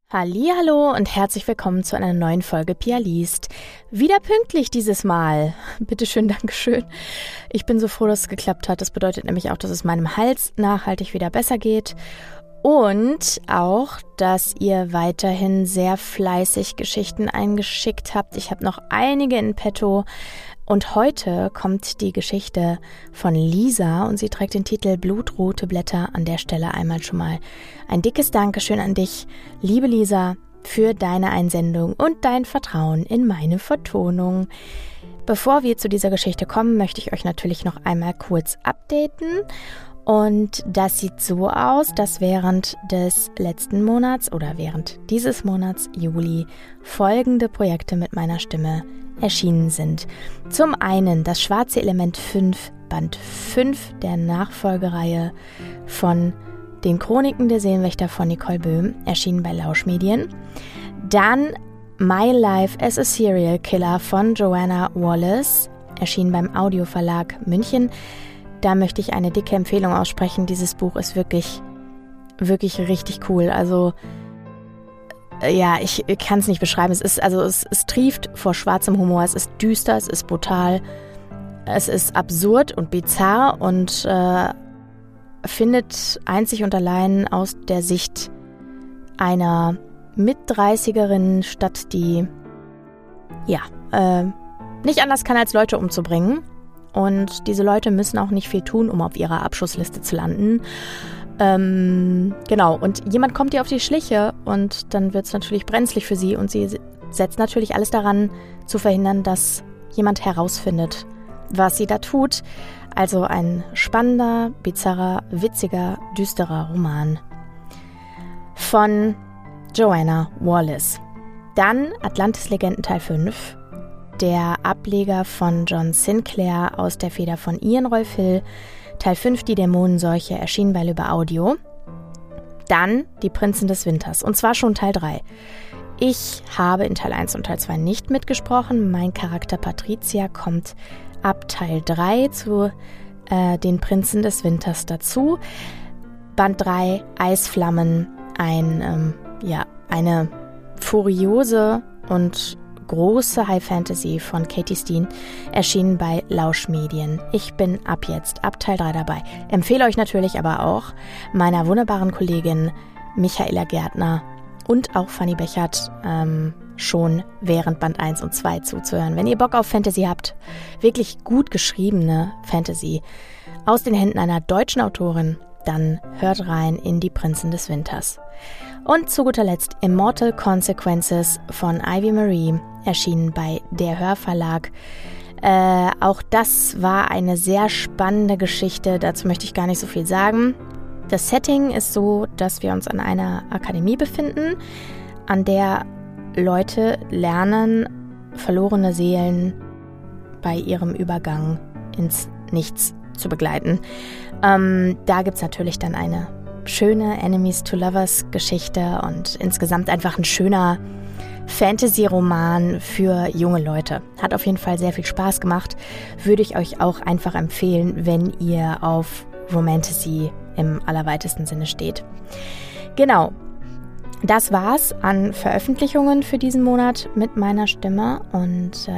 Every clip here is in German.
Hallihallo und herzlich willkommen zu einer neuen Folge Pia liest. Wieder pünktlich dieses Mal. Bitteschön, Dankeschön. Ich bin so froh, dass es geklappt hat. Das bedeutet nämlich auch, dass es meinem Hals nachhaltig wieder besser geht. Und auch, dass ihr weiterhin sehr fleißig Geschichten eingeschickt habt. Ich habe noch einige in petto. Und heute kommt die Geschichte von Lisa und sie trägt den Titel Blutrote Blätter. An der Stelle einmal schon mal ein dickes Dankeschön an dich, liebe Lisa, für deine Einsendung und dein Vertrauen in meine Vertonung. Bevor wir zu dieser Geschichte kommen, möchte ich euch natürlich noch einmal kurz updaten. Und das sieht so aus, dass während des letzten Monats oder während dieses Monats Juli folgende Projekte mit meiner Stimme erschienen sind. Zum einen das Schwarze Element 5, Band 5 der Nachfolgereihe von den Chroniken der Seelenwächter von Nicole Böhm, erschienen bei Lauschmedien. Dann My Life as a Serial Killer von Joanna Wallace, erschienen beim Audioverlag München. Da möchte ich eine dicke Empfehlung aussprechen. Dieses Buch ist wirklich, wirklich richtig cool. Also ja, ich kann es nicht beschreiben. Es trieft vor schwarzem Humor. Es ist düster, es ist brutal, es ist absurd und bizarr und findet einzig und allein aus der Sicht einer Mit-30erin statt, die nicht anders kann, als Leute umzubringen. Und diese Leute müssen auch nicht viel tun, um auf ihrer Abschussliste zu landen. Genau, und jemand kommt ihr auf die Schliche und dann wird es natürlich brenzlig für sie und sie setzt natürlich alles daran, zu verhindern, dass jemand herausfindet, was sie da tut. Also ein spannender, bizarrer, witziger, düsterer Roman von Joanna Wallace. Dann Atlantis-Legenden Teil 5, der Ableger von John Sinclair aus der Feder von Ian Rolf Hill, Teil 5, die Dämonenseuche, erschienen bei Lübbe Audio. Dann Die Prinzen des Winters, und zwar schon Teil 3. Ich habe in Teil 1 und Teil 2 nicht mitgesprochen. Mein Charakter Patricia kommt ab Teil 3 zu den Prinzen des Winters dazu. Band 3, Eisflammen, eine furiose und große High Fantasy von Katie Steen, erschienen bei Lauschmedien. Ich bin ab Teil 3 dabei. Empfehle euch natürlich aber auch meiner wunderbaren Kollegin Michaela Gärtner und auch Fanny Bechert schon während Band 1 und 2 zuzuhören. Wenn ihr Bock auf Fantasy habt, wirklich gut geschriebene Fantasy aus den Händen einer deutschen Autorin, dann hört rein in Die Prinzen des Winters. Und zu guter Letzt Immortal Consequences von Ivy Marie, erschienen bei Der Hörverlag. Auch das war eine sehr spannende Geschichte, dazu möchte ich gar nicht so viel sagen. Das Setting ist so, dass wir uns an einer Akademie befinden, an der Leute lernen, verlorene Seelen bei ihrem Übergang ins Nichts zu begleiten. Da gibt es natürlich dann eine schöne Enemies to Lovers Geschichte und insgesamt einfach ein schöner Fantasy-Roman für junge Leute. Hat auf jeden Fall sehr viel Spaß gemacht. Würde ich euch auch einfach empfehlen, wenn ihr auf Romantasy im allerweitesten Sinne steht. Genau, das war's an Veröffentlichungen für diesen Monat mit meiner Stimme und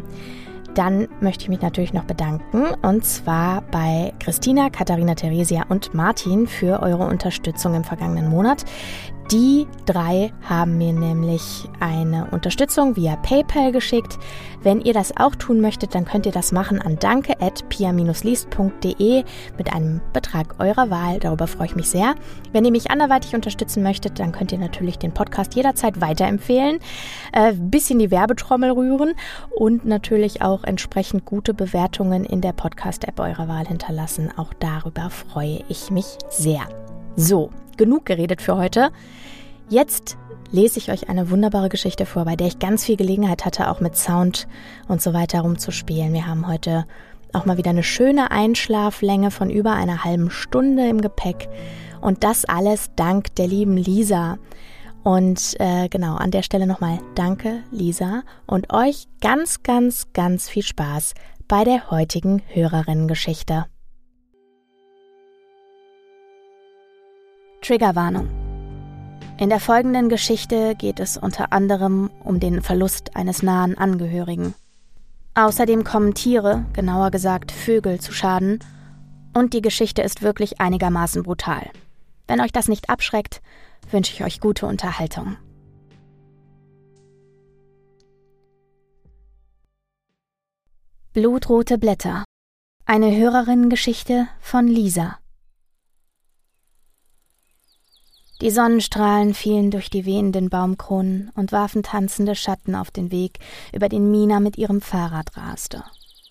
dann möchte ich mich natürlich noch bedanken, und zwar bei Christina, Katharina, Theresia und Martin für eure Unterstützung im vergangenen Monat. Die 3 haben mir nämlich eine Unterstützung via PayPal geschickt. Wenn ihr das auch tun möchtet, dann könnt ihr das machen an danke@pia-liest.de mit einem Betrag eurer Wahl. Darüber freue ich mich sehr. Wenn ihr mich anderweitig unterstützen möchtet, dann könnt ihr natürlich den Podcast jederzeit weiterempfehlen, bisschen die Werbetrommel rühren und natürlich auch entsprechend gute Bewertungen in der Podcast-App eurer Wahl hinterlassen. Auch darüber freue ich mich sehr. So, genug geredet für heute. Jetzt lese ich euch eine wunderbare Geschichte vor, bei der ich ganz viel Gelegenheit hatte, auch mit Sound und so weiter rumzuspielen. Wir haben heute auch mal wieder eine schöne Einschlaflänge von über einer halben Stunde im Gepäck. Und das alles dank der lieben Lisa. Und genau, an der Stelle nochmal danke, Lisa. Und euch ganz, ganz, ganz viel Spaß bei der heutigen Hörerinnengeschichte. Triggerwarnung. In der folgenden Geschichte geht es unter anderem um den Verlust eines nahen Angehörigen. Außerdem kommen Tiere, genauer gesagt Vögel, zu Schaden und die Geschichte ist wirklich einigermaßen brutal. Wenn euch das nicht abschreckt, wünsche ich euch gute Unterhaltung. Blutrote Blätter. Eine Hörerinnengeschichte von Lisa. Die Sonnenstrahlen fielen durch die wehenden Baumkronen und warfen tanzende Schatten auf den Weg, über den Mina mit ihrem Fahrrad raste.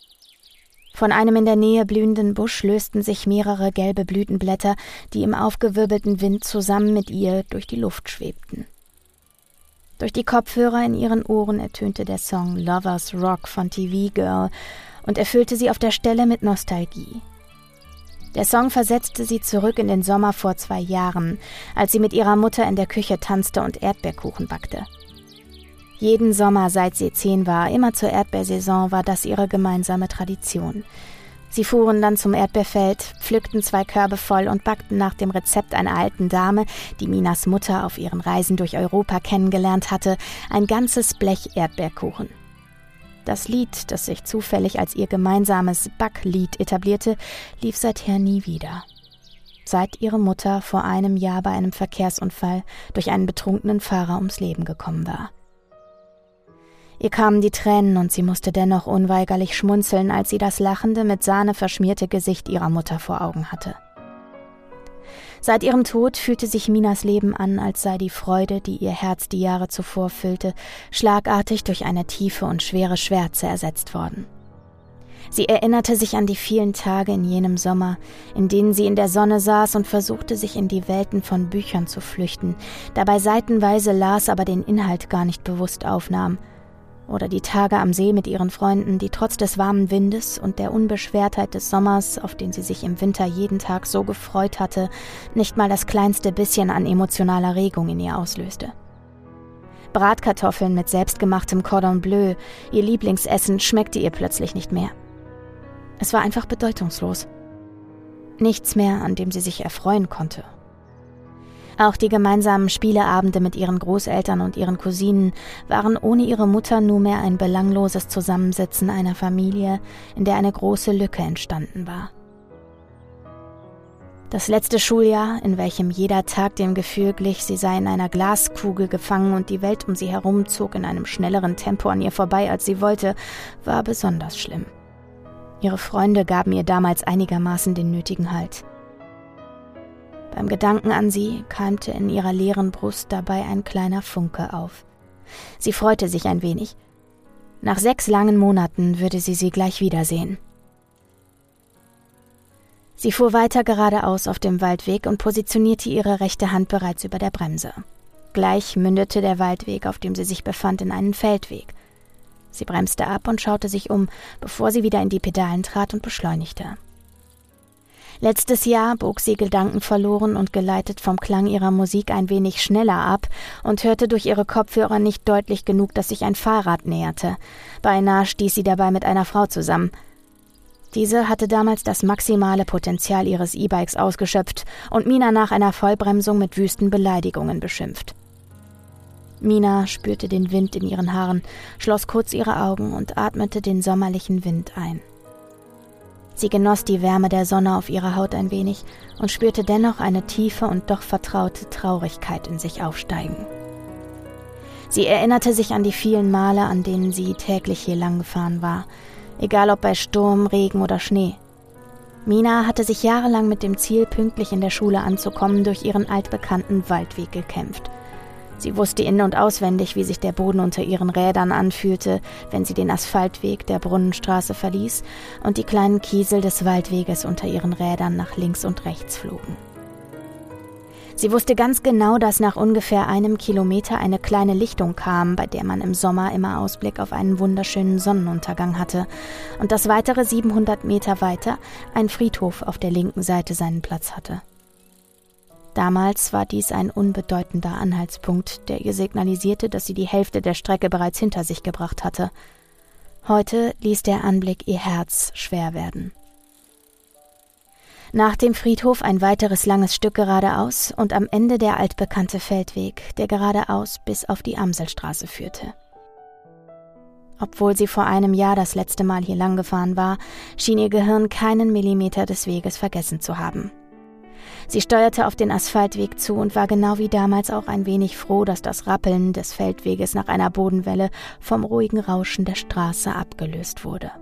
Von einem in der Nähe blühenden Busch lösten sich mehrere gelbe Blütenblätter, die im aufgewirbelten Wind zusammen mit ihr durch die Luft schwebten. Durch die Kopfhörer in ihren Ohren ertönte der Song Lovers Rock von TV Girl und erfüllte sie auf der Stelle mit Nostalgie. Der Song versetzte sie zurück in den Sommer vor 2 Jahren, als sie mit ihrer Mutter in der Küche tanzte und Erdbeerkuchen backte. Jeden Sommer, seit sie 10 war, immer zur Erdbeersaison, war das ihre gemeinsame Tradition. Sie fuhren dann zum Erdbeerfeld, pflückten 2 Körbe voll und backten nach dem Rezept einer alten Dame, die Minas Mutter auf ihren Reisen durch Europa kennengelernt hatte, ein ganzes Blech Erdbeerkuchen. Das Lied, das sich zufällig als ihr gemeinsames Backlied etablierte, lief seither nie wieder. Seit ihre Mutter vor einem Jahr bei einem Verkehrsunfall durch einen betrunkenen Fahrer ums Leben gekommen war. Ihr kamen die Tränen und sie musste dennoch unweigerlich schmunzeln, als sie das lachende, mit Sahne verschmierte Gesicht ihrer Mutter vor Augen hatte. Seit ihrem Tod fühlte sich Minas Leben an, als sei die Freude, die ihr Herz die Jahre zuvor füllte, schlagartig durch eine tiefe und schwere Schwärze ersetzt worden. Sie erinnerte sich an die vielen Tage in jenem Sommer, in denen sie in der Sonne saß und versuchte, sich in die Welten von Büchern zu flüchten, dabei seitenweise las, aber den Inhalt gar nicht bewusst aufnahm. Oder die Tage am See mit ihren Freunden, die trotz des warmen Windes und der Unbeschwertheit des Sommers, auf den sie sich im Winter jeden Tag so gefreut hatte, nicht mal das kleinste bisschen an emotionaler Regung in ihr auslöste. Bratkartoffeln mit selbstgemachtem Cordon Bleu, ihr Lieblingsessen, schmeckte ihr plötzlich nicht mehr. Es war einfach bedeutungslos. Nichts mehr, an dem sie sich erfreuen konnte. Auch die gemeinsamen Spieleabende mit ihren Großeltern und ihren Cousinen waren ohne ihre Mutter nur mehr ein belangloses Zusammensitzen einer Familie, in der eine große Lücke entstanden war. Das letzte Schuljahr, in welchem jeder Tag dem Gefühl glich, sie sei in einer Glaskugel gefangen und die Welt um sie herum zog in einem schnelleren Tempo an ihr vorbei, als sie wollte, war besonders schlimm. Ihre Freunde gaben ihr damals einigermaßen den nötigen Halt. Beim Gedanken an sie keimte in ihrer leeren Brust dabei ein kleiner Funke auf. Sie freute sich ein wenig. Nach 6 langen Monaten würde sie gleich wiedersehen. Sie fuhr weiter geradeaus auf dem Waldweg und positionierte ihre rechte Hand bereits über der Bremse. Gleich mündete der Waldweg, auf dem sie sich befand, in einen Feldweg. Sie bremste ab und schaute sich um, bevor sie wieder in die Pedalen trat und beschleunigte. Letztes Jahr bog sie gedankenverloren und geleitet vom Klang ihrer Musik ein wenig schneller ab und hörte durch ihre Kopfhörer nicht deutlich genug, dass sich ein Fahrrad näherte. Beinahe stieß sie dabei mit einer Frau zusammen. Diese hatte damals das maximale Potenzial ihres E-Bikes ausgeschöpft und Mina nach einer Vollbremsung mit wüsten Beleidigungen beschimpft. Mina spürte den Wind in ihren Haaren, schloss kurz ihre Augen und atmete den sommerlichen Wind ein. Sie genoss die Wärme der Sonne auf ihrer Haut ein wenig und spürte dennoch eine tiefe und doch vertraute Traurigkeit in sich aufsteigen. Sie erinnerte sich an die vielen Male, an denen sie täglich hier lang gefahren war, egal ob bei Sturm, Regen oder Schnee. Mina hatte sich jahrelang mit dem Ziel, pünktlich in der Schule anzukommen, durch ihren altbekannten Waldweg gekämpft. Sie wusste in- und auswendig, wie sich der Boden unter ihren Rädern anfühlte, wenn sie den Asphaltweg der Brunnenstraße verließ und die kleinen Kiesel des Waldweges unter ihren Rädern nach links und rechts flogen. Sie wusste ganz genau, dass nach ungefähr 1 Kilometer eine kleine Lichtung kam, bei der man im Sommer immer Ausblick auf einen wunderschönen Sonnenuntergang hatte und dass weitere 700 Meter weiter ein Friedhof auf der linken Seite seinen Platz hatte. Damals war dies ein unbedeutender Anhaltspunkt, der ihr signalisierte, dass sie die Hälfte der Strecke bereits hinter sich gebracht hatte. Heute ließ der Anblick ihr Herz schwer werden. Nach dem Friedhof ein weiteres langes Stück geradeaus und am Ende der altbekannte Feldweg, der geradeaus bis auf die Amselstraße führte. Obwohl sie vor einem Jahr das letzte Mal hier lang gefahren war, schien ihr Gehirn keinen Millimeter des Weges vergessen zu haben. Sie steuerte auf den Asphaltweg zu und war genau wie damals auch ein wenig froh, dass das Rappeln des Feldweges nach einer Bodenwelle vom ruhigen Rauschen der Straße abgelöst wurde.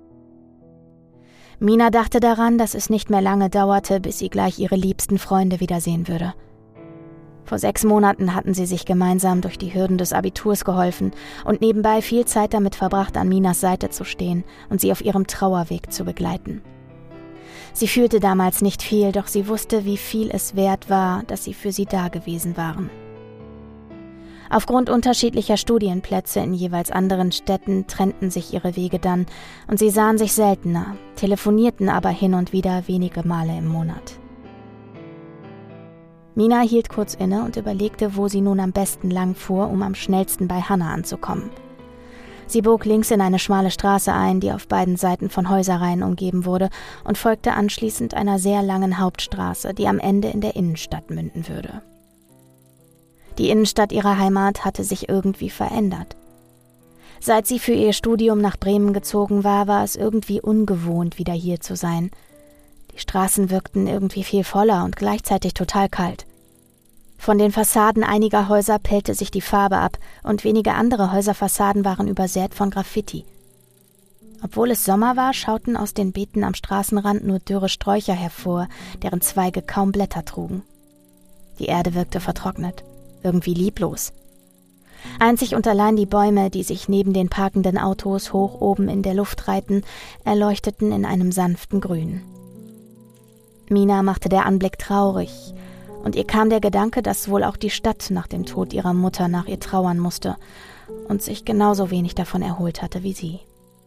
Mina dachte daran, dass es nicht mehr lange dauerte, bis sie gleich ihre liebsten Freunde wiedersehen würde. Vor 6 Monaten hatten sie sich gemeinsam durch die Hürden des Abiturs geholfen und nebenbei viel Zeit damit verbracht, an Minas Seite zu stehen und sie auf ihrem Trauerweg zu begleiten. Sie fühlte damals nicht viel, doch sie wusste, wie viel es wert war, dass sie für sie da gewesen waren. Aufgrund unterschiedlicher Studienplätze in jeweils anderen Städten trennten sich ihre Wege dann und sie sahen sich seltener, telefonierten aber hin und wieder wenige Male im Monat. Mina hielt kurz inne und überlegte, wo sie nun am besten lang fuhr, um am schnellsten bei Hannah anzukommen. Sie bog links in eine schmale Straße ein, die auf beiden Seiten von Häuserreihen umgeben wurde, und folgte anschließend einer sehr langen Hauptstraße, die am Ende in der Innenstadt münden würde. Die Innenstadt ihrer Heimat hatte sich irgendwie verändert. Seit sie für ihr Studium nach Bremen gezogen war, war es irgendwie ungewohnt, wieder hier zu sein. Die Straßen wirkten irgendwie viel voller und gleichzeitig total kalt. Von den Fassaden einiger Häuser pellte sich die Farbe ab und wenige andere Häuserfassaden waren übersät von Graffiti. Obwohl es Sommer war, schauten aus den Beeten am Straßenrand nur dürre Sträucher hervor, deren Zweige kaum Blätter trugen. Die Erde wirkte vertrocknet, irgendwie lieblos. Einzig und allein die Bäume, die sich neben den parkenden Autos hoch oben in der Luft reihten, erleuchteten in einem sanften Grün. Mina machte der Anblick traurig, und ihr kam der Gedanke, dass wohl auch die Stadt nach dem Tod ihrer Mutter nach ihr trauern musste und sich genauso wenig davon erholt hatte wie sie.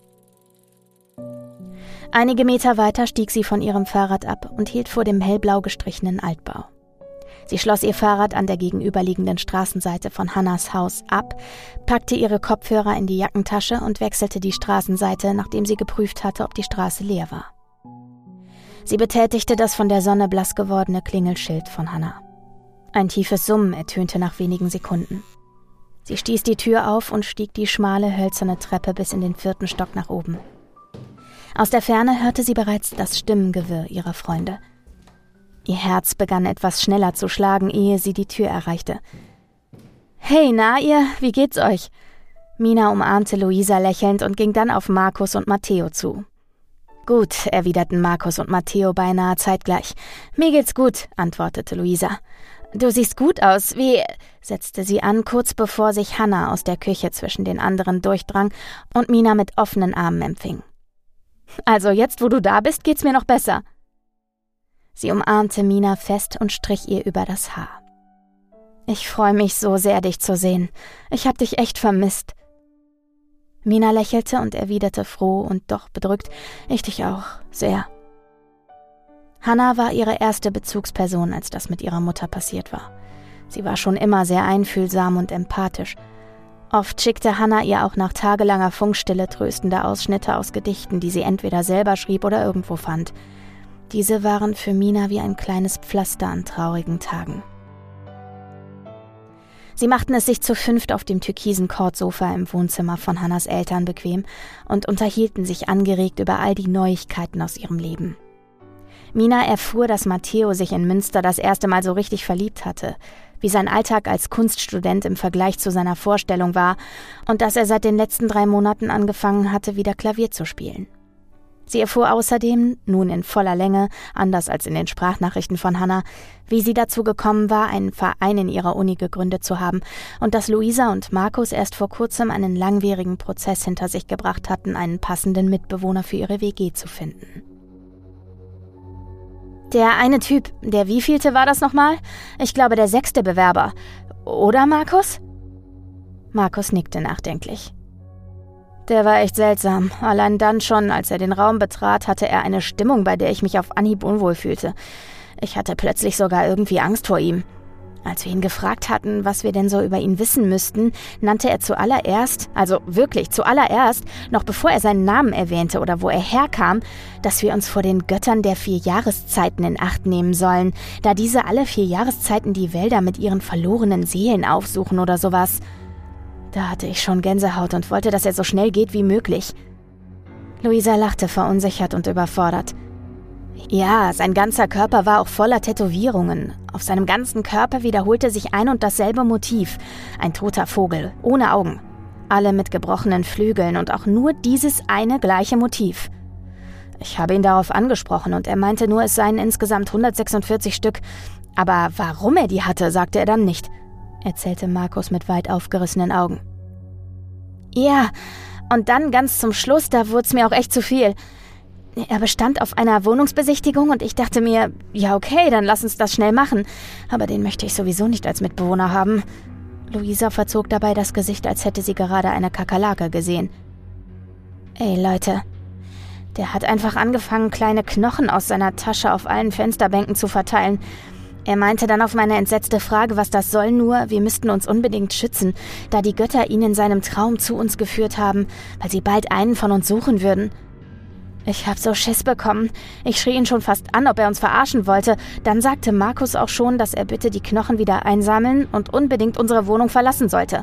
Einige Meter weiter stieg sie von ihrem Fahrrad ab und hielt vor dem hellblau gestrichenen Altbau. Sie schloss ihr Fahrrad an der gegenüberliegenden Straßenseite von Hannahs Haus ab, packte ihre Kopfhörer in die Jackentasche und wechselte die Straßenseite, nachdem sie geprüft hatte, ob die Straße leer war. Sie betätigte das von der Sonne blass gewordene Klingelschild von Hannah. Ein tiefes Summen ertönte nach wenigen Sekunden. Sie stieß die Tür auf und stieg die schmale, hölzerne Treppe bis in den 4. Stock nach oben. Aus der Ferne hörte sie bereits das Stimmengewirr ihrer Freunde. Ihr Herz begann etwas schneller zu schlagen, ehe sie die Tür erreichte. »Hey, na ihr, wie geht's euch?« Mina umarmte Luisa lächelnd und ging dann auf Markus und Matteo zu. »Gut«, erwiderten Markus und Matteo beinahe zeitgleich. »Mir geht's gut«, antwortete Luisa. »Du siehst gut aus, wie«, setzte sie an, kurz bevor sich Hannah aus der Küche zwischen den anderen durchdrang und Mina mit offenen Armen empfing. »Also jetzt, wo du da bist, geht's mir noch besser.« Sie umarmte Mina fest und strich ihr über das Haar. »Ich freue mich so sehr, dich zu sehen. Ich hab dich echt vermisst.« Mina lächelte und erwiderte froh und doch bedrückt, »Ich dich auch, sehr.« Hannah war ihre erste Bezugsperson, als das mit ihrer Mutter passiert war. Sie war schon immer sehr einfühlsam und empathisch. Oft schickte Hannah ihr auch nach tagelanger Funkstille tröstende Ausschnitte aus Gedichten, die sie entweder selber schrieb oder irgendwo fand. Diese waren für Mina wie ein kleines Pflaster an traurigen Tagen. Sie machten es sich zu 5 auf dem türkisen Kordsofa im Wohnzimmer von Hannahs Eltern bequem und unterhielten sich angeregt über all die Neuigkeiten aus ihrem Leben. Mina erfuhr, dass Matteo sich in Münster das erste Mal so richtig verliebt hatte, wie sein Alltag als Kunststudent im Vergleich zu seiner Vorstellung war und dass er seit den letzten 3 Monaten angefangen hatte, wieder Klavier zu spielen. Sie erfuhr außerdem, nun in voller Länge, anders als in den Sprachnachrichten von Hannah, wie sie dazu gekommen war, einen Verein in ihrer Uni gegründet zu haben und dass Luisa und Markus erst vor kurzem einen langwierigen Prozess hinter sich gebracht hatten, einen passenden Mitbewohner für ihre WG zu finden. Der eine Typ, der wievielte war das nochmal? Ich glaube, der 6. Bewerber. Oder, Markus? Markus nickte nachdenklich. Der war echt seltsam. Allein dann schon, als er den Raum betrat, hatte er eine Stimmung, bei der ich mich auf Anhieb unwohl fühlte. Ich hatte plötzlich sogar irgendwie Angst vor ihm. Als wir ihn gefragt hatten, was wir denn so über ihn wissen müssten, nannte er zuallererst, also wirklich zuallererst, noch bevor er seinen Namen erwähnte oder wo er herkam, dass wir uns vor den Göttern der 4 Jahreszeiten in Acht nehmen sollen, da diese alle 4 Jahreszeiten die Wälder mit ihren verlorenen Seelen aufsuchen oder sowas. Da hatte ich schon Gänsehaut und wollte, dass er so schnell geht wie möglich. Luisa lachte verunsichert und überfordert. Ja, sein ganzer Körper war auch voller Tätowierungen. Auf seinem ganzen Körper wiederholte sich ein und dasselbe Motiv. Ein toter Vogel, ohne Augen. Alle mit gebrochenen Flügeln und auch nur dieses eine gleiche Motiv. Ich habe ihn darauf angesprochen und er meinte nur, es seien insgesamt 146 Stück. Aber warum er die hatte, sagte er dann nicht, erzählte Markus mit weit aufgerissenen Augen. Ja, und dann ganz zum Schluss, da wurde es mir auch echt zu viel. Er bestand auf einer Wohnungsbesichtigung und ich dachte mir, ja okay, dann lass uns das schnell machen. Aber den möchte ich sowieso nicht als Mitbewohner haben. Luisa verzog dabei das Gesicht, als hätte sie gerade eine Kakerlake gesehen. Ey Leute, der hat einfach angefangen, kleine Knochen aus seiner Tasche auf allen Fensterbänken zu verteilen. Er meinte dann auf meine entsetzte Frage, was das soll, nur, wir müssten uns unbedingt schützen, da die Götter ihn in seinem Traum zu uns geführt haben, weil sie bald einen von uns suchen würden. Ich hab so Schiss bekommen. Ich schrie ihn schon fast an, ob er uns verarschen wollte. Dann sagte Markus auch schon, dass er bitte die Knochen wieder einsammeln und unbedingt unsere Wohnung verlassen sollte.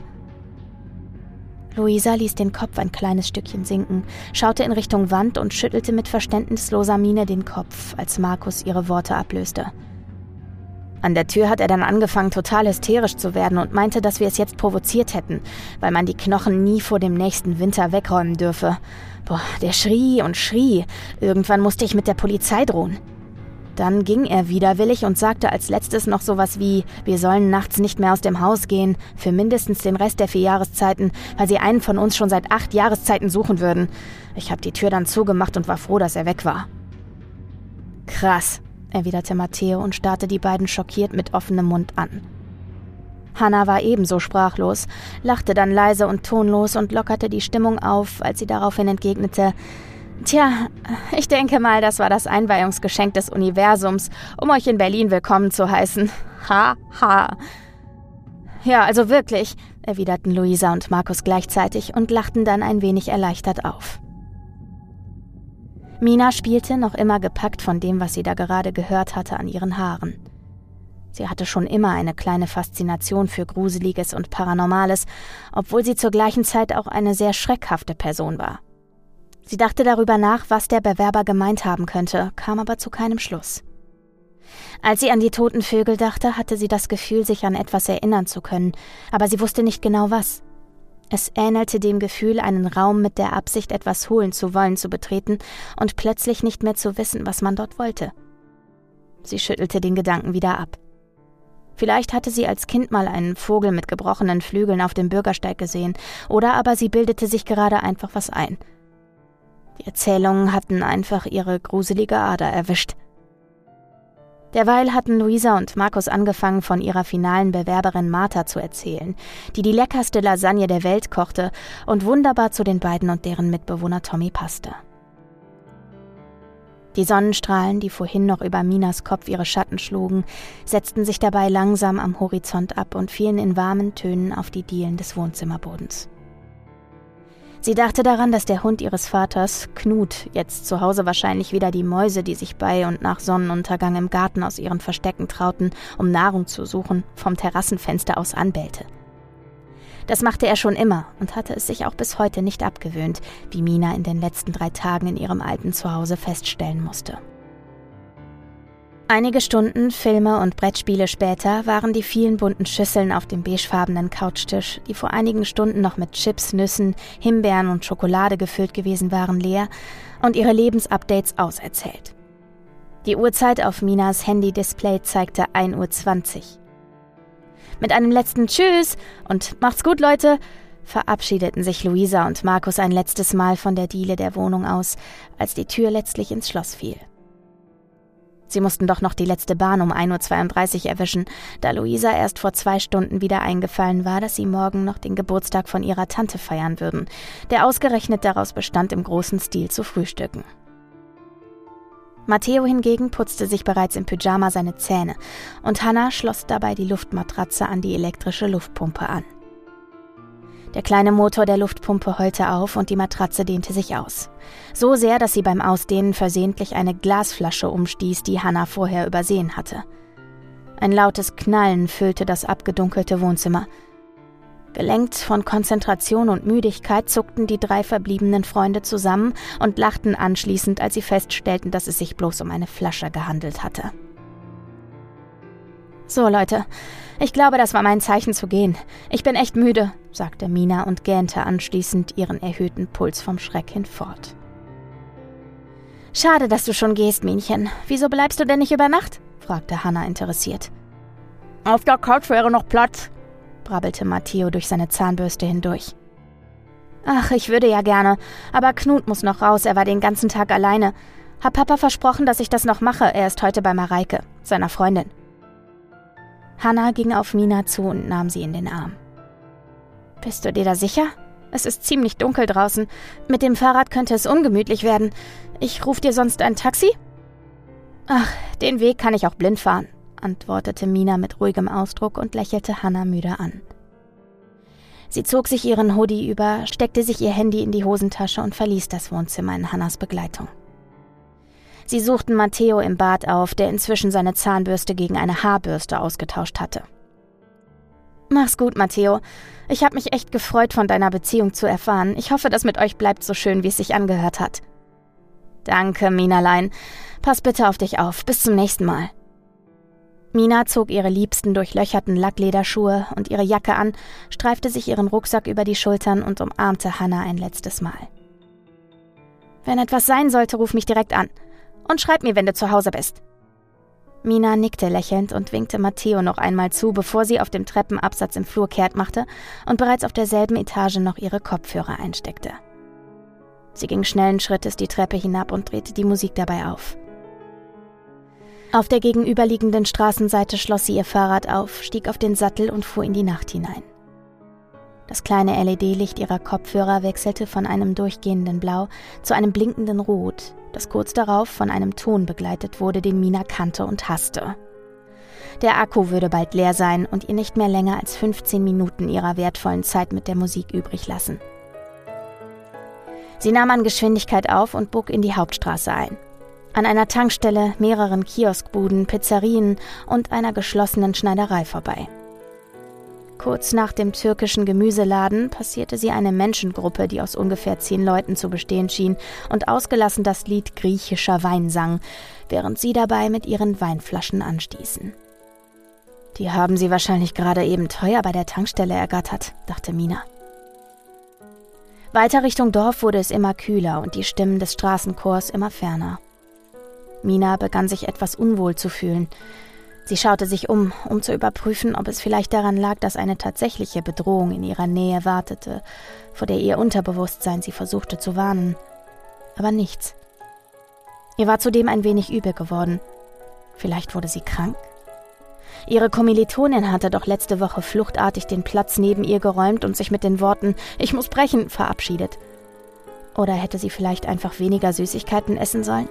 Luisa ließ den Kopf ein kleines Stückchen sinken, schaute in Richtung Wand und schüttelte mit verständnisloser Miene den Kopf, als Markus ihre Worte ablöste. An der Tür hat er dann angefangen, total hysterisch zu werden und meinte, dass wir es jetzt provoziert hätten, weil man die Knochen nie vor dem nächsten Winter wegräumen dürfe. Boah, der schrie und schrie. Irgendwann musste ich mit der Polizei drohen. Dann ging er widerwillig und sagte als letztes noch sowas wie, wir sollen nachts nicht mehr aus dem Haus gehen, für mindestens den Rest der 4 Jahreszeiten, weil sie einen von uns schon seit 8 Jahreszeiten suchen würden. Ich habe die Tür dann zugemacht und war froh, dass er weg war. Krass, erwiderte Matteo und starrte die beiden schockiert mit offenem Mund an. Hannah war ebenso sprachlos, lachte dann leise und tonlos und lockerte die Stimmung auf, als sie daraufhin entgegnete, Tja, ich denke mal, das war das Einweihungsgeschenk des Universums, um euch in Berlin willkommen zu heißen. Ha, ha. Ja, also wirklich, erwiderten Luisa und Markus gleichzeitig und lachten dann ein wenig erleichtert auf. Mina spielte, noch immer gepackt von dem, was sie da gerade gehört hatte, an ihren Haaren. Sie hatte schon immer eine kleine Faszination für Gruseliges und Paranormales, obwohl sie zur gleichen Zeit auch eine sehr schreckhafte Person war. Sie dachte darüber nach, was der Bewerber gemeint haben könnte, kam aber zu keinem Schluss. Als sie an die toten Vögel dachte, hatte sie das Gefühl, sich an etwas erinnern zu können, aber sie wusste nicht genau was. Es ähnelte dem Gefühl, einen Raum mit der Absicht, etwas holen zu wollen, zu betreten und plötzlich nicht mehr zu wissen, was man dort wollte. Sie schüttelte den Gedanken wieder ab. Vielleicht hatte sie als Kind mal einen Vogel mit gebrochenen Flügeln auf dem Bürgersteig gesehen, oder aber sie bildete sich gerade einfach was ein. Die Erzählungen hatten einfach ihre gruselige Ader erwischt. Derweil hatten Luisa und Markus angefangen, von ihrer finalen Bewerberin Martha zu erzählen, die die leckerste Lasagne der Welt kochte und wunderbar zu den beiden und deren Mitbewohner Tommy passte. Die Sonnenstrahlen, die vorhin noch über Minas Kopf ihre Schatten schlugen, setzten sich dabei langsam am Horizont ab und fielen in warmen Tönen auf die Dielen des Wohnzimmerbodens. Sie dachte daran, dass der Hund ihres Vaters, Knut, jetzt zu Hause wahrscheinlich wieder die Mäuse, die sich bei und nach Sonnenuntergang im Garten aus ihren Verstecken trauten, um Nahrung zu suchen, vom Terrassenfenster aus anbellte. Das machte er schon immer und hatte es sich auch bis heute nicht abgewöhnt, wie Mina in den letzten 3 Tagen in ihrem alten Zuhause feststellen musste. Einige Stunden, Filme und Brettspiele später waren die vielen bunten Schüsseln auf dem beigefarbenen Couchtisch, die vor einigen Stunden noch mit Chips, Nüssen, Himbeeren und Schokolade gefüllt gewesen waren, leer und ihre Lebensupdates auserzählt. Die Uhrzeit auf Minas Handy-Display zeigte 1:20 Uhr. Mit einem letzten Tschüss und macht's gut, Leute, verabschiedeten sich Luisa und Markus ein letztes Mal von der Diele der Wohnung aus, als die Tür letztlich ins Schloss fiel. Sie mussten doch noch die letzte Bahn um 1:32 Uhr erwischen, da Luisa erst vor 2 Stunden wieder eingefallen war, dass sie morgen noch den Geburtstag von ihrer Tante feiern würden, der ausgerechnet daraus bestand, im großen Stil zu frühstücken. Matteo hingegen putzte sich bereits im Pyjama seine Zähne und Hannah schloss dabei die Luftmatratze an die elektrische Luftpumpe an. Der kleine Motor der Luftpumpe heulte auf und die Matratze dehnte sich aus. So sehr, dass sie beim Ausdehnen versehentlich eine Glasflasche umstieß, die Hannah vorher übersehen hatte. Ein lautes Knallen füllte das abgedunkelte Wohnzimmer. Gelenkt von Konzentration und Müdigkeit zuckten die 3 verbliebenen Freunde zusammen und lachten anschließend, als sie feststellten, dass es sich bloß um eine Flasche gehandelt hatte. »So, Leute, ich glaube, das war mein Zeichen zu gehen. Ich bin echt müde«, sagte Mina und gähnte anschließend ihren erhöhten Puls vom Schreck hinfort. »Schade, dass du schon gehst, Minchen. Wieso bleibst du denn nicht über Nacht?« fragte Hannah interessiert. »Auf der Couch wäre noch Platz«, brabbelte Matteo durch seine Zahnbürste hindurch. »Ach, ich würde ja gerne, aber Knut muss noch raus, er war den ganzen Tag alleine. Hab Papa versprochen, dass ich das noch mache, er ist heute bei Mareike, seiner Freundin.« Hannah ging auf Mina zu und nahm sie in den Arm. »Bist du dir da sicher? Es ist ziemlich dunkel draußen. Mit dem Fahrrad könnte es ungemütlich werden. Ich rufe dir sonst ein Taxi?« »Ach, den Weg kann ich auch blind fahren«, antwortete Mina mit ruhigem Ausdruck und lächelte Hannah müde an. Sie zog sich ihren Hoodie über, steckte sich ihr Handy in die Hosentasche und verließ das Wohnzimmer in Hannahs Begleitung. Sie suchten Matteo im Bad auf, der inzwischen seine Zahnbürste gegen eine Haarbürste ausgetauscht hatte. »Mach's gut, Matteo. Ich habe mich echt gefreut, von deiner Beziehung zu erfahren. Ich hoffe, das mit euch bleibt so schön, wie es sich angehört hat.« »Danke, Minalein. Pass bitte auf dich auf. Bis zum nächsten Mal.« Mina zog ihre liebsten durchlöcherten Lacklederschuhe und ihre Jacke an, streifte sich ihren Rucksack über die Schultern und umarmte Hannah ein letztes Mal. »Wenn etwas sein sollte, ruf mich direkt an. Und schreib mir, wenn du zu Hause bist.« Mina nickte lächelnd und winkte Matteo noch einmal zu, bevor sie auf dem Treppenabsatz im Flur kehrt machte und bereits auf derselben Etage noch ihre Kopfhörer einsteckte. Sie ging schnellen Schrittes die Treppe hinab und drehte die Musik dabei auf. Auf der gegenüberliegenden Straßenseite schloss sie ihr Fahrrad auf, stieg auf den Sattel und fuhr in die Nacht hinein. Das kleine LED-Licht ihrer Kopfhörer wechselte von einem durchgehenden Blau zu einem blinkenden Rot, das kurz darauf von einem Ton begleitet wurde, den Mina kannte und hasste. Der Akku würde bald leer sein und ihr nicht mehr länger als 15 Minuten ihrer wertvollen Zeit mit der Musik übrig lassen. Sie nahm an Geschwindigkeit auf und bog in die Hauptstraße ein. An einer Tankstelle, mehreren Kioskbuden, Pizzerien und einer geschlossenen Schneiderei vorbei. Kurz nach dem türkischen Gemüseladen passierte sie eine Menschengruppe, die aus ungefähr 10 Leuten zu bestehen schien und ausgelassen das Lied griechischer Wein sang, während sie dabei mit ihren Weinflaschen anstießen. »Die haben sie wahrscheinlich gerade eben teuer bei der Tankstelle ergattert«, dachte Mina. Weiter Richtung Dorf wurde es immer kühler und die Stimmen des Straßenchors immer ferner. Mina begann sich etwas unwohl zu fühlen. Sie schaute sich um zu überprüfen, ob es vielleicht daran lag, dass eine tatsächliche Bedrohung in ihrer Nähe wartete, vor der ihr Unterbewusstsein sie versuchte zu warnen. Aber nichts. Ihr war zudem ein wenig übel geworden. Vielleicht wurde sie krank? Ihre Kommilitonin hatte doch letzte Woche fluchtartig den Platz neben ihr geräumt und sich mit den Worten »Ich muss brechen« verabschiedet. Oder hätte sie vielleicht einfach weniger Süßigkeiten essen sollen?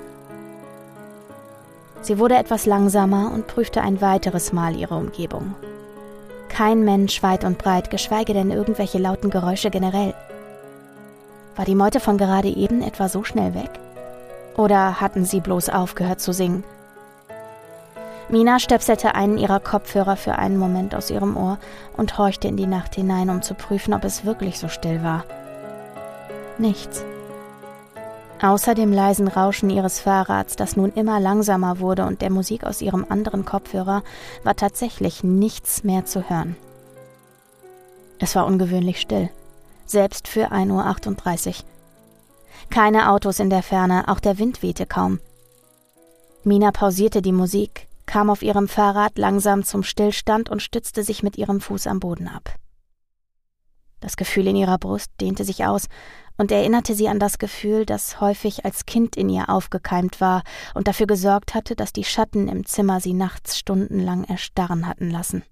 Sie wurde etwas langsamer und prüfte ein weiteres Mal ihre Umgebung. Kein Mensch weit und breit, geschweige denn irgendwelche lauten Geräusche generell. War die Meute von gerade eben etwa so schnell weg? Oder hatten sie bloß aufgehört zu singen? Mina stöpselte einen ihrer Kopfhörer für einen Moment aus ihrem Ohr und horchte in die Nacht hinein, um zu prüfen, ob es wirklich so still war. Nichts. Außer dem leisen Rauschen ihres Fahrrads, das nun immer langsamer wurde, und der Musik aus ihrem anderen Kopfhörer, war tatsächlich nichts mehr zu hören. Es war ungewöhnlich still, selbst für 1:38 Uhr. Keine Autos in der Ferne, auch der Wind wehte kaum. Mina pausierte die Musik, kam auf ihrem Fahrrad langsam zum Stillstand und stützte sich mit ihrem Fuß am Boden ab. Das Gefühl in ihrer Brust dehnte sich aus und erinnerte sie an das Gefühl, das häufig als Kind in ihr aufgekeimt war und dafür gesorgt hatte, dass die Schatten im Zimmer sie nachts stundenlang erstarren hatten lassen.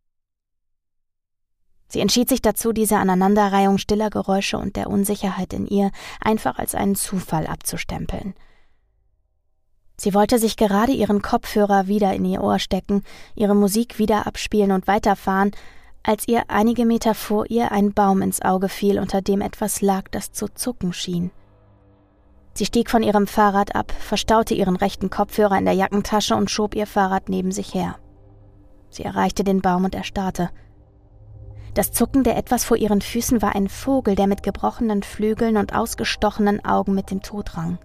Sie entschied sich dazu, diese Aneinanderreihung stiller Geräusche und der Unsicherheit in ihr einfach als einen Zufall abzustempeln. Sie wollte sich gerade ihren Kopfhörer wieder in ihr Ohr stecken, ihre Musik wieder abspielen und weiterfahren, als ihr einige Meter vor ihr ein Baum ins Auge fiel, unter dem etwas lag, das zu zucken schien. Sie stieg von ihrem Fahrrad ab, verstaute ihren rechten Kopfhörer in der Jackentasche und schob ihr Fahrrad neben sich her. Sie erreichte den Baum und erstarrte. Das Zucken der etwas vor ihren Füßen war ein Vogel, der mit gebrochenen Flügeln und ausgestochenen Augen mit dem Tod rang.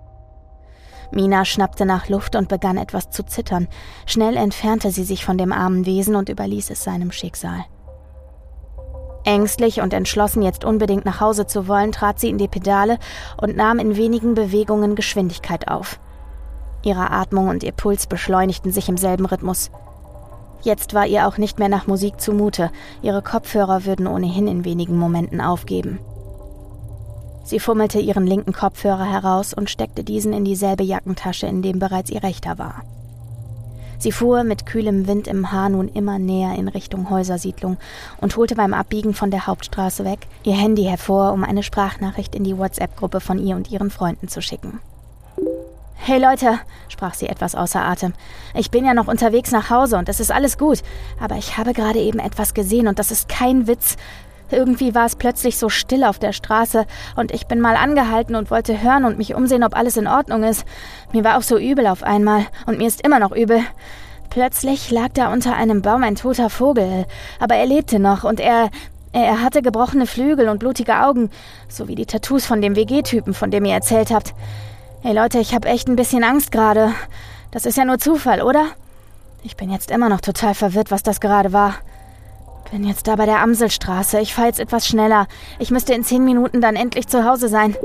Mina schnappte nach Luft und begann etwas zu zittern. Schnell entfernte sie sich von dem armen Wesen und überließ es seinem Schicksal. Ängstlich und entschlossen, jetzt unbedingt nach Hause zu wollen, trat sie in die Pedale und nahm in wenigen Bewegungen Geschwindigkeit auf. Ihre Atmung und ihr Puls beschleunigten sich im selben Rhythmus. Jetzt war ihr auch nicht mehr nach Musik zumute, ihre Kopfhörer würden ohnehin in wenigen Momenten aufgeben. Sie fummelte ihren linken Kopfhörer heraus und steckte diesen in dieselbe Jackentasche, in dem bereits ihr rechter war. Sie fuhr mit kühlem Wind im Haar nun immer näher in Richtung Häusersiedlung und holte beim Abbiegen von der Hauptstraße weg ihr Handy hervor, um eine Sprachnachricht in die WhatsApp-Gruppe von ihr und ihren Freunden zu schicken. »Hey Leute«, sprach sie etwas außer Atem, »ich bin ja noch unterwegs nach Hause und es ist alles gut, aber ich habe gerade eben etwas gesehen und das ist kein Witz. Irgendwie war es plötzlich so still auf der Straße und ich bin mal angehalten und wollte hören und mich umsehen, ob alles in Ordnung ist. Mir war auch so übel auf einmal und mir ist immer noch übel. Plötzlich lag da unter einem Baum ein toter Vogel, aber er lebte noch und er hatte gebrochene Flügel und blutige Augen, so wie die Tattoos von dem WG-Typen, von dem ihr erzählt habt. Hey Leute, ich habe echt ein bisschen Angst gerade. Das ist ja nur Zufall, oder? Ich bin jetzt immer noch total verwirrt, was das gerade war. Bin jetzt da bei der Amselstraße. Ich fahre jetzt etwas schneller. Ich müsste in 10 Minuten dann endlich zu Hause sein.«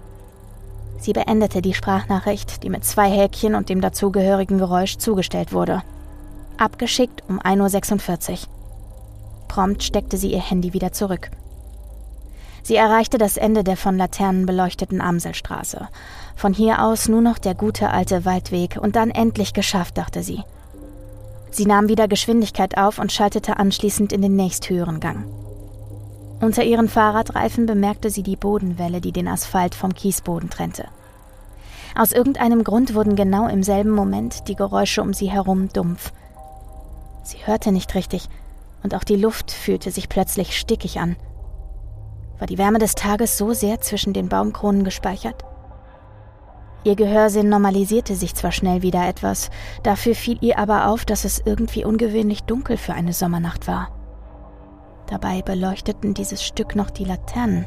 Sie beendete die Sprachnachricht, die mit 2 Häkchen und dem dazugehörigen Geräusch zugestellt wurde. Abgeschickt um 1:46 Uhr. Prompt steckte sie ihr Handy wieder zurück. Sie erreichte das Ende der von Laternen beleuchteten Amselstraße. Von hier aus nur noch der gute alte Waldweg und dann endlich geschafft, dachte sie. Sie nahm wieder Geschwindigkeit auf und schaltete anschließend in den nächsthöheren Gang. Unter ihren Fahrradreifen bemerkte sie die Bodenwelle, die den Asphalt vom Kiesboden trennte. Aus irgendeinem Grund wurden genau im selben Moment die Geräusche um sie herum dumpf. Sie hörte nicht richtig und auch die Luft fühlte sich plötzlich stickig an. War die Wärme des Tages so sehr zwischen den Baumkronen gespeichert? Ihr Gehörsinn normalisierte sich zwar schnell wieder etwas, dafür fiel ihr aber auf, dass es irgendwie ungewöhnlich dunkel für eine Sommernacht war. Dabei beleuchteten dieses Stück noch die Laternen.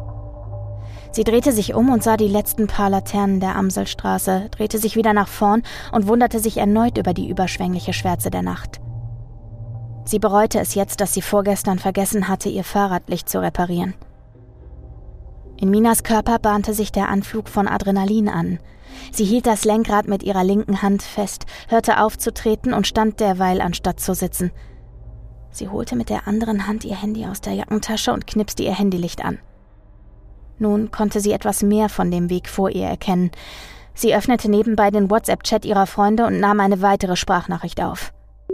Sie drehte sich um und sah die letzten paar Laternen der Amselstraße, drehte sich wieder nach vorn und wunderte sich erneut über die überschwängliche Schwärze der Nacht. Sie bereute es jetzt, dass sie vorgestern vergessen hatte, ihr Fahrradlicht zu reparieren. In Minas Körper bahnte sich der Anflug von Adrenalin an. Sie hielt das Lenkrad mit ihrer linken Hand fest, hörte auf zu treten und stand derweil, anstatt zu sitzen. Sie holte mit der anderen Hand ihr Handy aus der Jackentasche und knipste ihr Handylicht an. Nun konnte sie etwas mehr von dem Weg vor ihr erkennen. Sie öffnete nebenbei den WhatsApp-Chat ihrer Freunde und nahm eine weitere Sprachnachricht auf.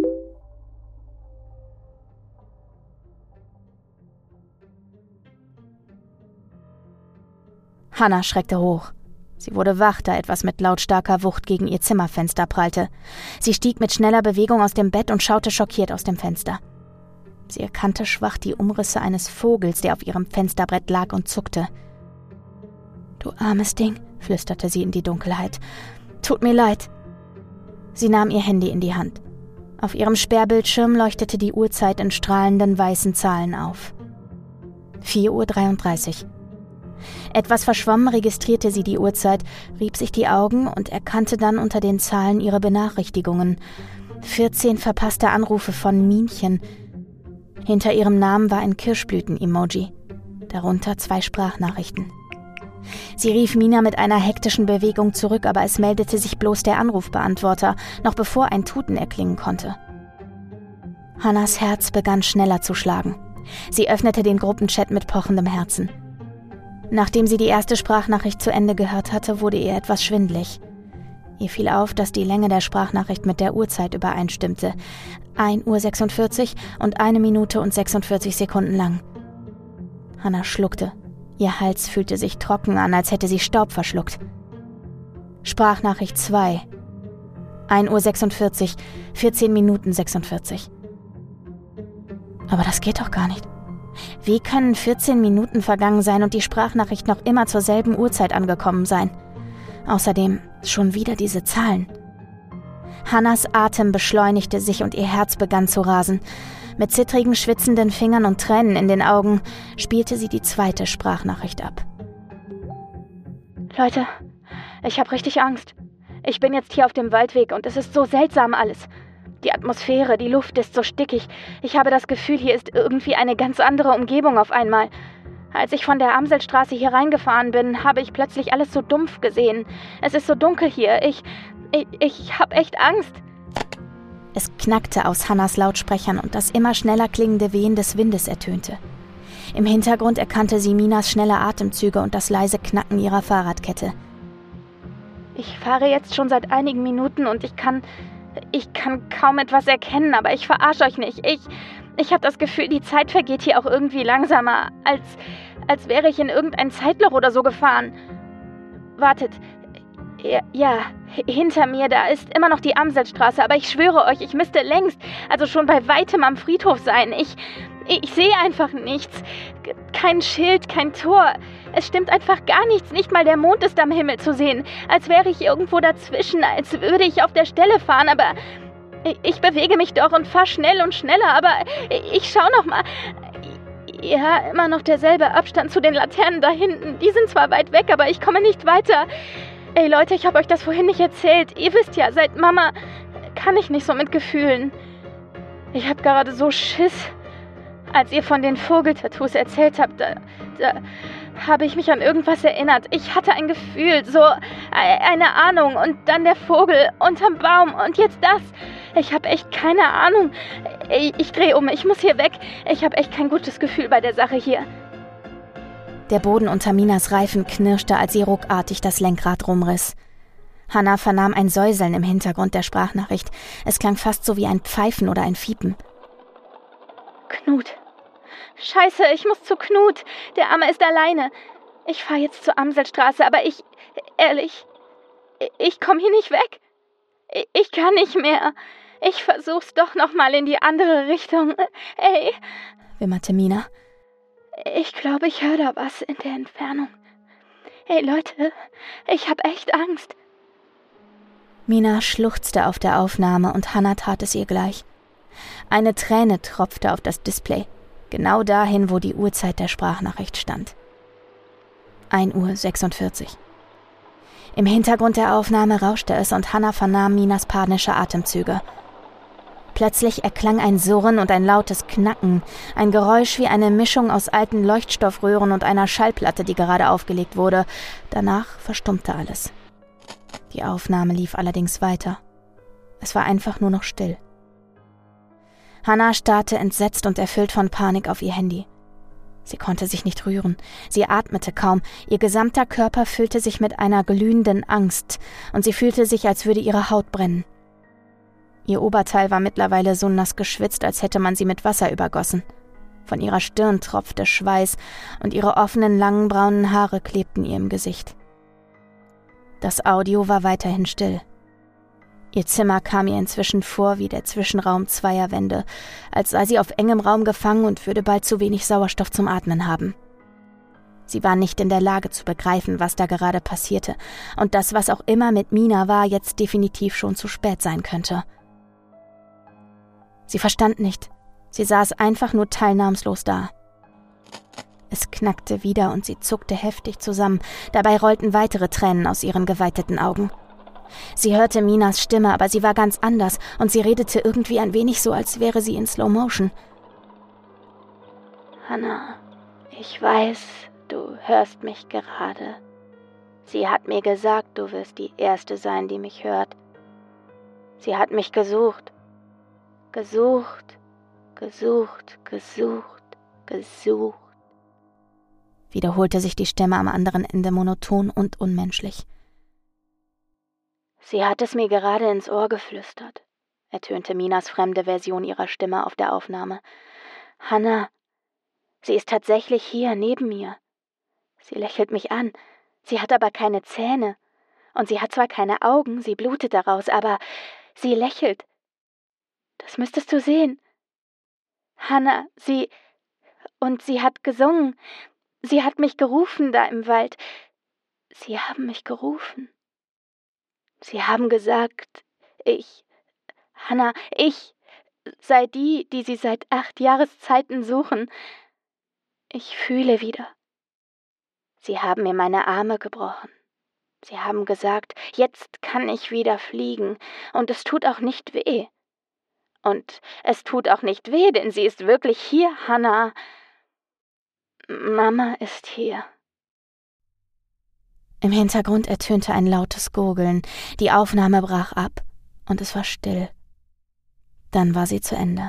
Hannah schreckte hoch. Sie wurde wach, da etwas mit lautstarker Wucht gegen ihr Zimmerfenster prallte. Sie stieg mit schneller Bewegung aus dem Bett und schaute schockiert aus dem Fenster. Sie erkannte schwach die Umrisse eines Vogels, der auf ihrem Fensterbrett lag und zuckte. »Du armes Ding«, flüsterte sie in die Dunkelheit. »Tut mir leid.« Sie nahm ihr Handy in die Hand. Auf ihrem Sperrbildschirm leuchtete die Uhrzeit in strahlenden weißen Zahlen auf. 4:33 Uhr. Etwas verschwommen registrierte sie die Uhrzeit, rieb sich die Augen und erkannte dann unter den Zahlen ihre Benachrichtigungen. 14 verpasste Anrufe von Minchen. Hinter ihrem Namen war ein Kirschblüten-Emoji, darunter 2 Sprachnachrichten. Sie rief Mina mit einer hektischen Bewegung zurück, aber es meldete sich bloß der Anrufbeantworter, noch bevor ein Tuten erklingen konnte. Hannahs Herz begann schneller zu schlagen. Sie öffnete den Gruppenchat mit pochendem Herzen. Nachdem sie die erste Sprachnachricht zu Ende gehört hatte, wurde ihr etwas schwindelig. Ihr fiel auf, dass die Länge der Sprachnachricht mit der Uhrzeit übereinstimmte. 1:46 Uhr und 1 Minute und 46 Sekunden lang. Hannah schluckte. Ihr Hals fühlte sich trocken an, als hätte sie Staub verschluckt. Sprachnachricht 2, 1:46 Uhr, 14 Minuten 46. Aber das geht doch gar nicht. Wie können 14 Minuten vergangen sein und die Sprachnachricht noch immer zur selben Uhrzeit angekommen sein? Außerdem schon wieder diese Zahlen. Hannas Atem beschleunigte sich und ihr Herz begann zu rasen. Mit zittrigen, schwitzenden Fingern und Tränen in den Augen spielte sie die zweite Sprachnachricht ab. Leute, ich habe richtig Angst. Ich bin jetzt hier auf dem Waldweg und es ist so seltsam alles. Die Atmosphäre, die Luft ist so stickig. Ich habe das Gefühl, hier ist irgendwie eine ganz andere Umgebung auf einmal. Als ich von der Amselstraße hier reingefahren bin, habe ich plötzlich alles so dumpf gesehen. Es ist so dunkel hier. Ich habe echt Angst. Es knackte aus Hannas Lautsprechern und das immer schneller klingende Wehen des Windes ertönte. Im Hintergrund erkannte sie Minas schnelle Atemzüge und das leise Knacken ihrer Fahrradkette. Ich fahre jetzt schon seit einigen Minuten und ich kann kaum etwas erkennen, aber ich verarsche euch nicht. Ich habe das Gefühl, die Zeit vergeht hier auch irgendwie langsamer, als wäre ich in irgendein Zeitloch oder so gefahren. Wartet. Ja, hinter mir, da ist immer noch die Amselstraße, aber ich schwöre euch, ich müsste längst, also schon bei weitem am Friedhof sein. Ich sehe einfach nichts. Kein Schild, kein Tor. Es stimmt einfach gar nichts. Nicht mal der Mond ist am Himmel zu sehen. Als wäre ich irgendwo dazwischen, als würde ich auf der Stelle fahren, aber ich bewege mich doch und fahre schnell und schneller, aber ich schau noch mal. Ja, immer noch derselbe Abstand zu den Laternen da hinten. Die sind zwar weit weg, aber ich komme nicht weiter. Ey Leute, ich habe euch das vorhin nicht erzählt. Ihr wisst ja, seit Mama kann ich nicht so mit Gefühlen. Ich habe gerade so Schiss. Als ihr von den Vogeltattoos erzählt habt, da habe ich mich an irgendwas erinnert. Ich hatte ein Gefühl, so eine Ahnung und dann der Vogel unterm Baum und jetzt das. Ich habe echt keine Ahnung. Ich drehe um, ich muss hier weg. Ich habe echt kein gutes Gefühl bei der Sache hier. Der Boden unter Minas Reifen knirschte, als sie ruckartig das Lenkrad rumriss. Hanna vernahm ein Säuseln im Hintergrund der Sprachnachricht. Es klang fast so wie ein Pfeifen oder ein Fiepen. Knut. Scheiße, ich muss zu Knut. Der Arme ist alleine. Ich fahre jetzt zur Amselstraße, aber ich komme hier nicht weg. Ich kann nicht mehr. Ich versuch's doch noch mal in die andere Richtung. Ey, wimmerte Mina. Ich glaube, ich höre da was in der Entfernung. Ey, Leute, ich hab echt Angst. Mina schluchzte auf der Aufnahme und Hanna tat es ihr gleich. Eine Träne tropfte auf das Display, genau dahin, wo die Uhrzeit der Sprachnachricht stand. 1:46 Uhr. Im Hintergrund der Aufnahme rauschte es und Hanna vernahm Minas panische Atemzüge. Plötzlich erklang ein Surren und ein lautes Knacken, ein Geräusch wie eine Mischung aus alten Leuchtstoffröhren und einer Schallplatte, die gerade aufgelegt wurde. Danach verstummte alles. Die Aufnahme lief allerdings weiter. Es war einfach nur noch still. Hanna starrte entsetzt und erfüllt von Panik auf ihr Handy. Sie konnte sich nicht rühren. Sie atmete kaum. Ihr gesamter Körper füllte sich mit einer glühenden Angst und sie fühlte sich, als würde ihre Haut brennen. Ihr Oberteil war mittlerweile so nass geschwitzt, als hätte man sie mit Wasser übergossen. Von ihrer Stirn tropfte Schweiß und ihre offenen, langen braunen Haare klebten ihr im Gesicht. Das Audio war weiterhin still. Ihr Zimmer kam ihr inzwischen vor wie der Zwischenraum zweier Wände, als sei sie auf engem Raum gefangen und würde bald zu wenig Sauerstoff zum Atmen haben. Sie war nicht in der Lage zu begreifen, was da gerade passierte und dass was auch immer mit Mina war, jetzt definitiv schon zu spät sein könnte. Sie verstand nicht. Sie saß einfach nur teilnahmslos da. Es knackte wieder und sie zuckte heftig zusammen. Dabei rollten weitere Tränen aus ihren geweiteten Augen. Sie hörte Minas Stimme, aber sie war ganz anders und sie redete irgendwie ein wenig so, als wäre sie in Slow Motion. Hanna, ich weiß, du hörst mich gerade. Sie hat mir gesagt, du wirst die Erste sein, die mich hört. Sie hat mich gesucht. Gesucht, gesucht, gesucht, gesucht, wiederholte sich die Stimme am anderen Ende monoton und unmenschlich. Sie hat es mir gerade ins Ohr geflüstert, ertönte Minas fremde Version ihrer Stimme auf der Aufnahme. Hanna, sie ist tatsächlich hier neben mir. Sie lächelt mich an, sie hat aber keine Zähne. Und sie hat zwar keine Augen, sie blutet daraus, aber sie lächelt. Das müsstest du sehen. Hannah, sie hat gesungen. Sie hat mich gerufen da im Wald. Sie haben mich gerufen. Sie haben gesagt, Hannah, ich sei die sie seit 8 Jahreszeiten suchen. Ich fühle wieder. Sie haben mir meine Arme gebrochen. Sie haben gesagt, jetzt kann ich wieder fliegen, und es tut auch nicht weh. Und es tut auch nicht weh, denn sie ist wirklich hier, Hannah. Mama ist hier. Im Hintergrund ertönte ein lautes Gurgeln, die Aufnahme brach ab, und es war still. Dann war sie zu Ende.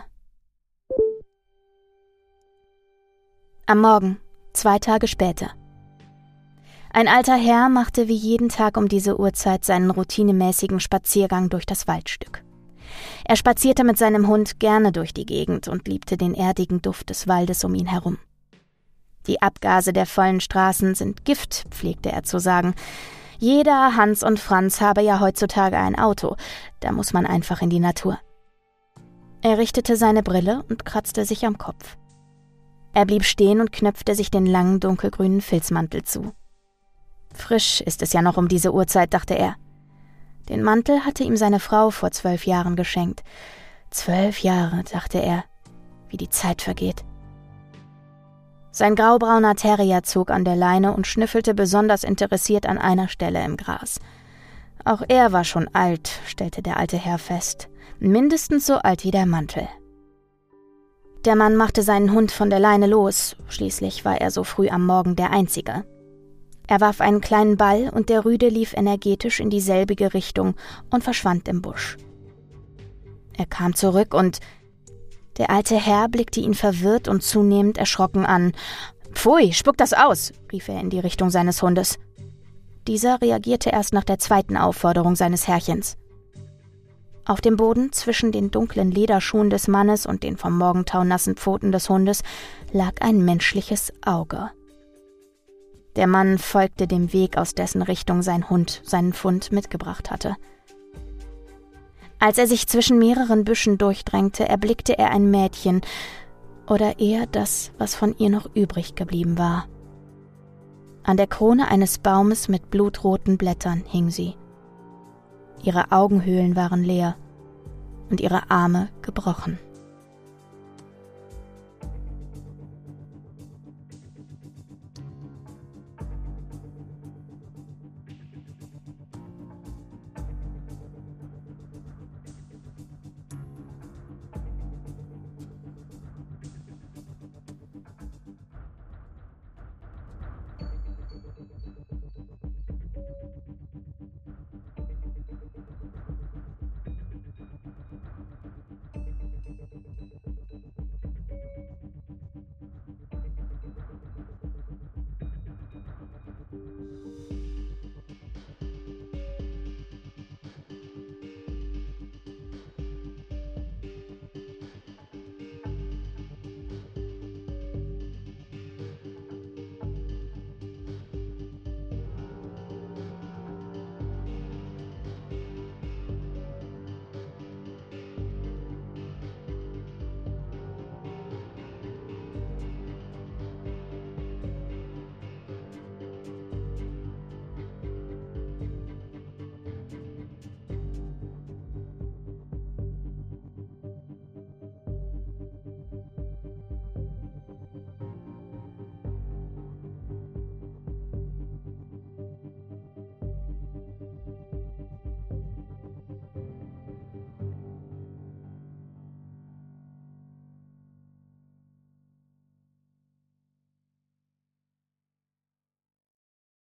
Am Morgen, 2 Tage später. Ein alter Herr machte wie jeden Tag um diese Uhrzeit seinen routinemäßigen Spaziergang durch das Waldstück. Er spazierte mit seinem Hund gerne durch die Gegend und liebte den erdigen Duft des Waldes um ihn herum. Die Abgase der vollen Straßen sind Gift, pflegte er zu sagen. Jeder Hans und Franz habe ja heutzutage ein Auto, da muss man einfach in die Natur. Er richtete seine Brille und kratzte sich am Kopf. Er blieb stehen und knöpfte sich den langen dunkelgrünen Filzmantel zu. Frisch ist es ja noch um diese Uhrzeit, dachte er. Den Mantel hatte ihm seine Frau vor 12 Jahren geschenkt. 12 Jahre, dachte er, wie die Zeit vergeht. Sein graubrauner Terrier zog an der Leine und schnüffelte besonders interessiert an einer Stelle im Gras. Auch er war schon alt, stellte der alte Herr fest, mindestens so alt wie der Mantel. Der Mann machte seinen Hund von der Leine los, schließlich war er so früh am Morgen der Einzige. Er warf einen kleinen Ball und der Rüde lief energetisch in dieselbige Richtung und verschwand im Busch. Er kam zurück und der alte Herr blickte ihn verwirrt und zunehmend erschrocken an. »Pfui, spuck das aus«, rief er in die Richtung seines Hundes. Dieser reagierte erst nach der 2. Aufforderung seines Herrchens. Auf dem Boden zwischen den dunklen Lederschuhen des Mannes und den vom Morgentau nassen Pfoten des Hundes lag ein menschliches Auge. Der Mann folgte dem Weg, aus dessen Richtung sein Hund seinen Fund mitgebracht hatte. Als er sich zwischen mehreren Büschen durchdrängte, erblickte er ein Mädchen, oder eher das, was von ihr noch übrig geblieben war. An der Krone eines Baumes mit blutroten Blättern hing sie. Ihre Augenhöhlen waren leer und ihre Arme gebrochen.